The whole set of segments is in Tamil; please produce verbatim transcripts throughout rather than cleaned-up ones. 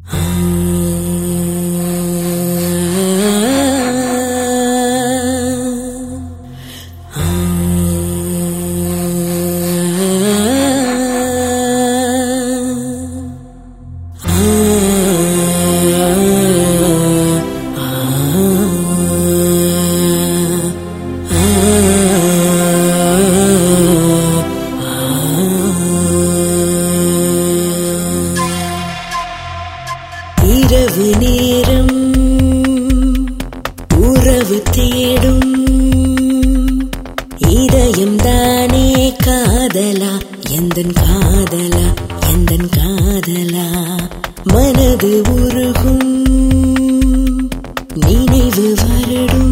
இரவு நேரம் உறவு தேடும் இதயம் தானே காதலா எந்தன் காதலா எந்தன் காதலா மனது உருகும் நினைவு வருடும்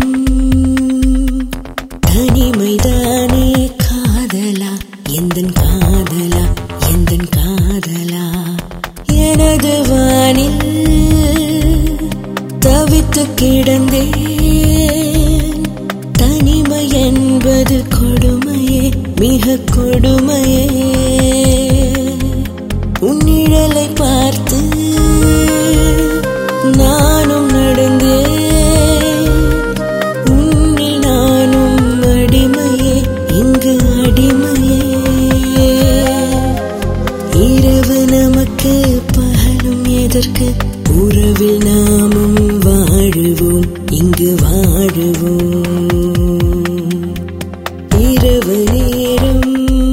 தனிமைதானே காதலா எந்தன் காதலா எந்தன் காதலா எனது வானில் தவித்து கிடந்தேன் தனிமை என்பது கொடுமையே மிக கொடுமையே உன்னிழலை பார்த்து நானும் நடந்தேன் உன்னில் நானும் அடிமையே இங்கு அடிமையே இரவு நமக்கு பகலும் எதற்கு உறவில் நாமும் வாழுவோம் இங்கு வாழுவோம் இரவு நேரம்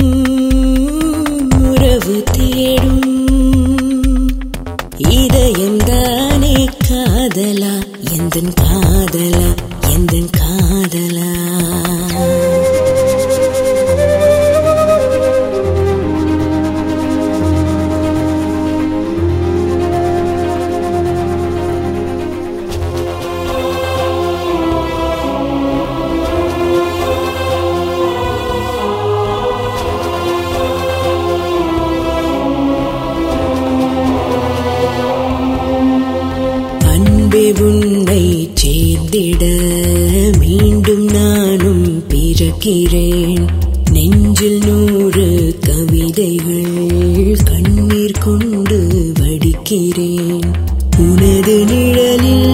உறவு தேடும் இதயம் தானே காதலா எந்தன் காதலா எந்தன் காதலா உன்னை சேர்ந்திட மீண்டும் நானும் பிறக்கிறேன் நெஞ்சில் நூறு கவிதைகள் கண்ணீர் கொண்டு வடிக்கிறேன் உனது நிழலில்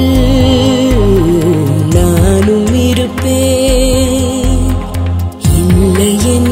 நானும் இருப்பேன் இல்லை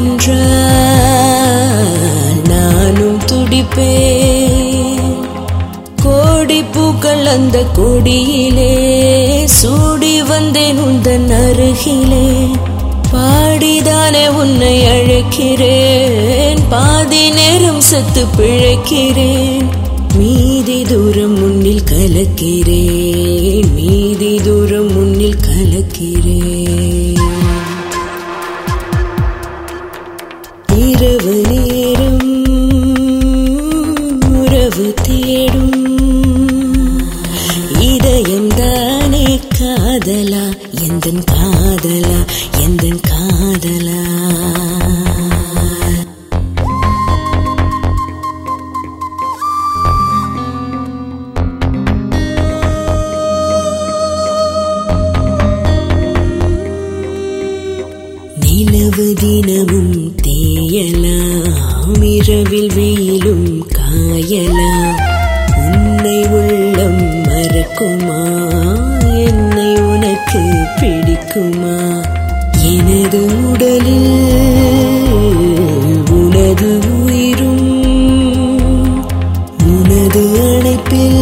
என்றால் நானும் துடிப்பேன் கோடி பூக்கள் அந்த கொடியிலே சூடி வந்தேன் உந்தன் அருகிலே பாடிதானே உன்னை அழைக்கிறேன் பாதி நேரம் செத்து பிழைக்கிறேன் மீதி தூரம் முன்னில் கலக்கிறேன் மீதி தூரம் முன்னில் கலக்கிறேன் இரவு நேரம் உறவு தேடும் இதயம் தானே காதலா எந்தன் காதலா எந்தன் காதலா நிலவு தினமும் தேயலாம் இரவில் வெயிலும் காயலாம் உன்னை உள்ளம் மறக்குமா என்னை உனக்கு பிடிக்குமா எனது உடலில் உனது உயிரும் உனது அணைப்பில்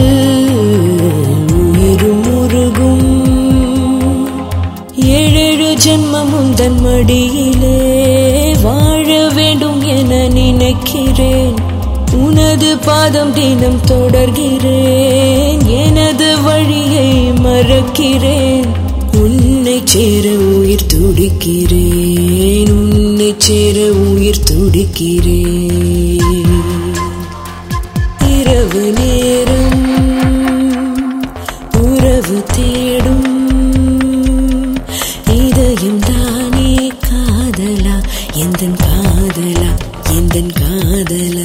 உயிரும் உருகும் ஏழேழு ஜென்மம் உந்தன் மடியிலே வாழ வேண்டும் என நினைக்கிறேன் உனது பாதம் தினம் தொடர்கிறேன் எனது வழியை மறக்கிறேன் உன்னை சேர உயிர் துடிக்கிறேன் உன்னை சேர உயிர் துடிக்கிறேன் இரவு நேரம் உறவு தேடும் இதயம் தானே காதலா எந்தன் காதலா எந்தன் காதலா